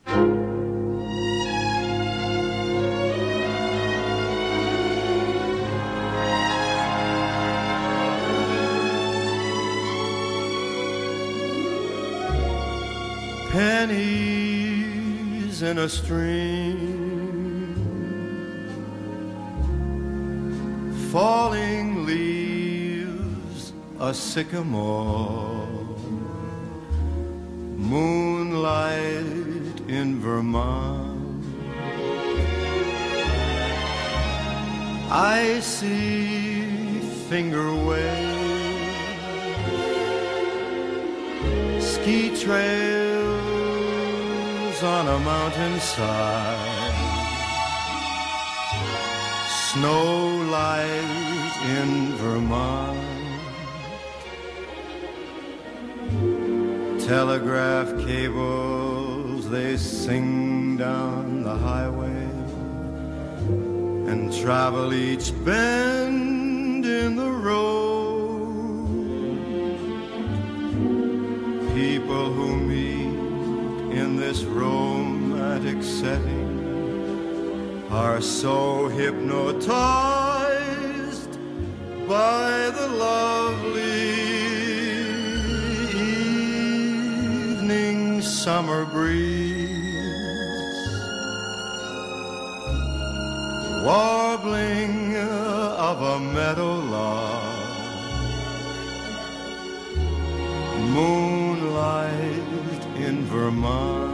Pennies in a stream, falling leaves, a sycamore, moonlight in Vermont. I see finger waves, ski trails on a mountainside, snow light in Vermont, telegraph cables, they sing down the highway and travel each bend in the road. People who meet in this romantic setting are so hypnotized by the lovely evening summer breeze, warbling of a meadowlark, moonlight in Vermont.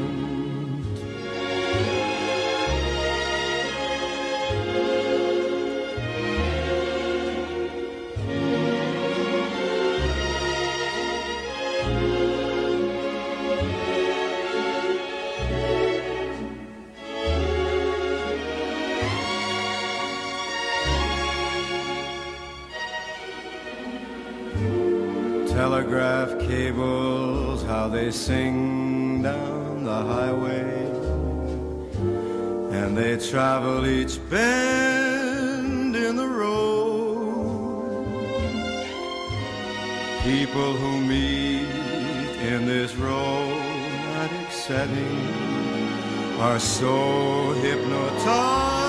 Telegraph cables, how they sing down the highway, and they travel each bend in the road. People who meet in this romantic setting are so hypnotized